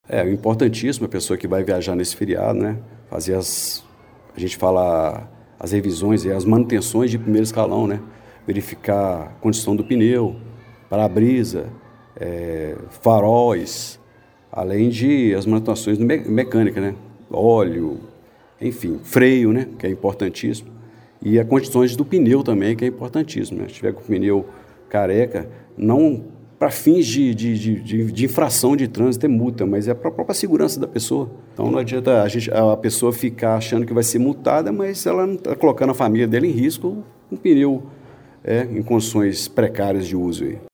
É importantíssimo a pessoa que vai viajar nesse feriado, né? Fazer a gente fala as revisões e as manutenções de primeiro escalão, né? Verificar a condição do pneu, para-brisa, faróis, além de as manutenções mecânicas, né? Óleo, enfim, freio, né? Que é importantíssimo. E as condições do pneu também, que é importantíssimo, né? Se tiver com o pneu careca, não para fins de infração de trânsito é multa, mas é para a própria segurança da pessoa. Então não adianta a pessoa ficar achando que vai ser multada, mas ela não está colocando a família dela em risco com o pneu em condições precárias de uso aí.